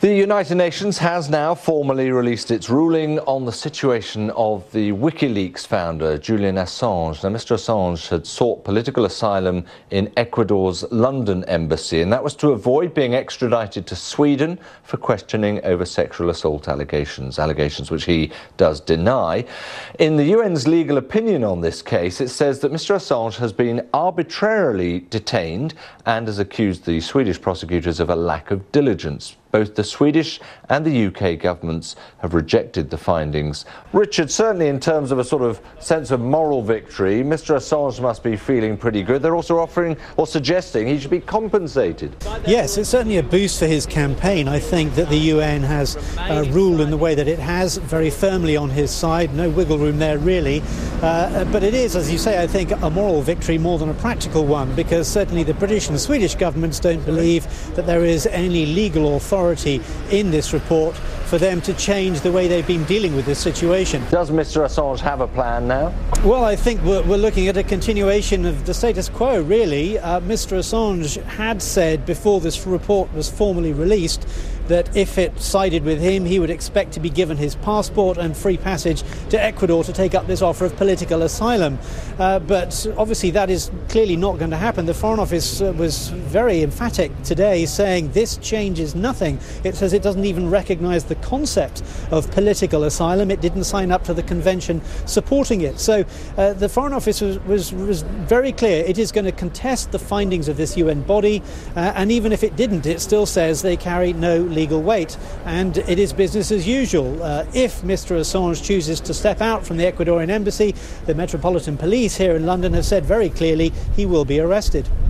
The United Nations has now formally released its ruling on the situation of the WikiLeaks founder, Julian Assange. Now, Mr. Assange had sought political asylum in Ecuador's London embassy, and that was to avoid being extradited to Sweden for questioning over sexual assault allegations which he does deny. In the UN's legal opinion on this case, it says that Mr. Assange has been arbitrarily detained and has accused the Swedish prosecutors of a lack of diligence. Both the Swedish and the UK governments have rejected the findings. Richard, certainly in terms of a sort of sense of moral victory, Mr. Assange must be feeling pretty good. They're also offering or suggesting he should be compensated. Yes, it's certainly a boost for his campaign. I think that the UN has ruled in the way that it has, very firmly on his side. No wiggle room there, really. But it is, as you say, I think, a moral victory more than a practical one, because certainly the British and Swedish governments don't believe that there is any legal authority in this report for them to change the way they've been dealing with this situation. Does Mr. Assange have a plan now? Well, I think we're looking at a continuation of the status quo, really. Mr. Assange had said before this report was formally released that if it sided with him, he would expect to be given his passport and free passage to Ecuador to take up this offer of political asylum. But obviously that is clearly not going to happen. The Foreign Office was very emphatic today, saying this changes nothing. It says it doesn't even recognise the concept of political asylum. It didn't sign up to the convention supporting it. So the Foreign Office was very clear. It is going to contest the findings of this UN body, and even if it didn't, it still says they carry no legal weight, and it is business as usual. If Mr. Assange chooses to step out from the Ecuadorian embassy, the Metropolitan Police here in London have said very clearly he will be arrested.